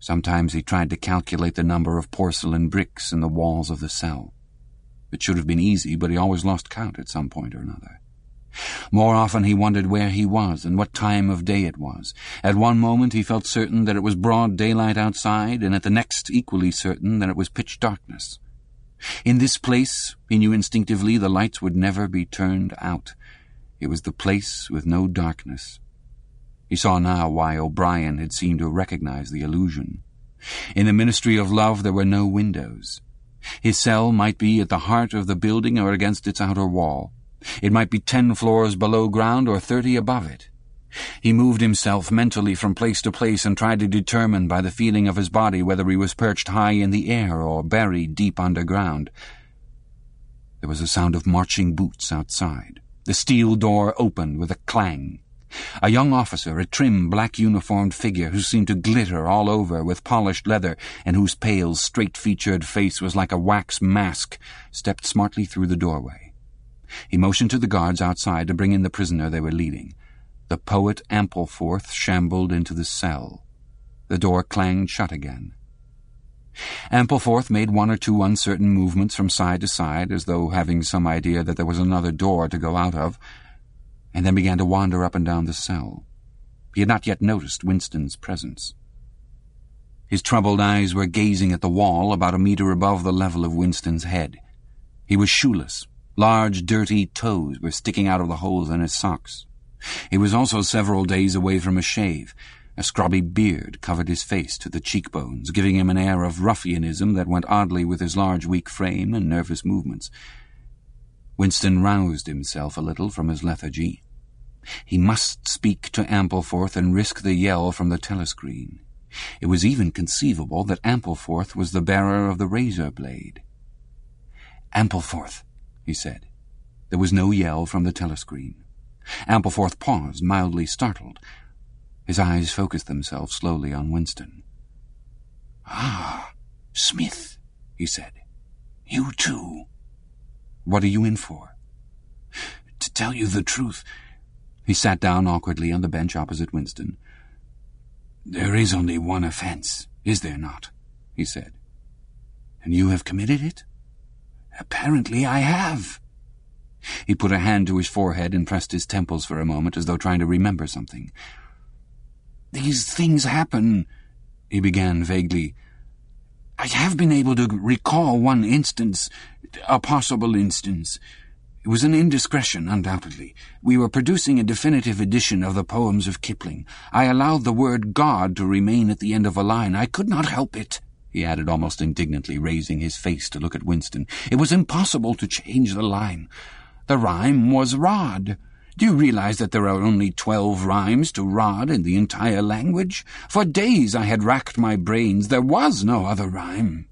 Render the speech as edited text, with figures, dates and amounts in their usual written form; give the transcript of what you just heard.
Sometimes he tried to calculate the number of porcelain bricks in the walls of the cell. It should have been easy, but he always lost count at some point or another. More often he wondered where he was and what time of day it was. At one moment he felt certain that it was broad daylight outside, and at the next equally certain that it was pitch darkness. In this place, he knew instinctively, the lights would never be turned out. It was the place with no darkness. He saw now why O'Brien had seemed to recognize the illusion. In the Ministry of Love there were no windows. His cell might be at the heart of the building or against its outer wall. It might be 10 floors below ground or 30 above it. He moved himself mentally from place to place and tried to determine by the feeling of his body whether he was perched high in the air or buried deep underground. There was a sound of marching boots outside. The steel door opened with a clang. A young officer, a trim, black-uniformed figure who seemed to glitter all over with polished leather and whose pale, straight-featured face was like a wax mask, stepped smartly through the doorway. He motioned to the guards outside to bring in the prisoner they were leading. The poet Ampleforth shambled into the cell. The door clanged shut again. Ampleforth made one or two uncertain movements from side to side, as though having some idea that there was another door to go out of, and then began to wander up and down the cell. He had not yet noticed Winston's presence. His troubled eyes were gazing at the wall about a meter above the level of Winston's head. He was shoeless. Large, dirty toes were sticking out of the holes in his socks. He was also several days away from a shave. A scrubby beard covered his face to the cheekbones, giving him an air of ruffianism that went oddly with his large, weak frame and nervous movements. Winston roused himself a little from his lethargy. He must speak to Ampleforth and risk the yell from the telescreen. It was even conceivable that Ampleforth was the bearer of the razor blade. "Ampleforth," he said. There was no yell from the telescreen. Ampleforth paused, mildly startled. His eyes focused themselves slowly on Winston. "Ah, Smith," he said. "You too." "What are you in for?" "To tell you the truth." He sat down awkwardly on the bench opposite Winston. "There is only one offense, is there not?" he said. "And you have committed it?" "Apparently I have." He put a hand to his forehead and pressed his temples for a moment, as though trying to remember something. "These things happen," he began vaguely. "I have been able to recall one instance, a possible instance. It was an indiscretion, undoubtedly. We were producing a definitive edition of the poems of Kipling. I allowed the word God to remain at the end of a line. I could not help it," he added almost indignantly, raising his face to look at Winston. "It was impossible to change the line. The rhyme was rod. Do you realize that there are only 12 rhymes to rod in the entire language? For days I had racked my brains. There was no other rhyme."